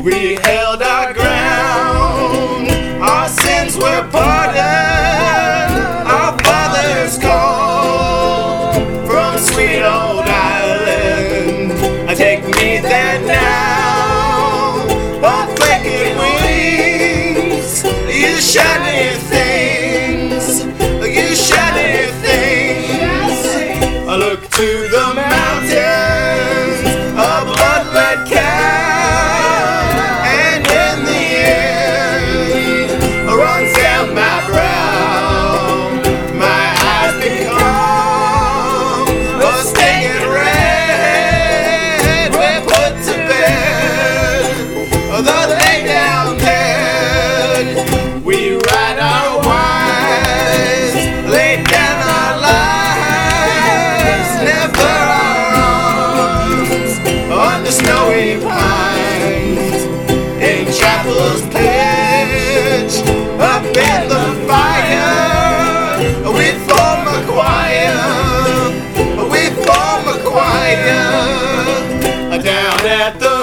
We held our ground, our sins were pardoned, our fathers called from sweet old Ireland. Take me there now, on flaking wings, you shiny things, you shiny things. I look to the mountains, a blood-red cow, and in the end runs down my brow. My eyes become a stinging red. We're put to bed, the lay down dead. We ride our wives, lay down our lives, never our arms on the snowy pines. In chapels pitch, up in the fire, we form a choir, we form a choir, down at the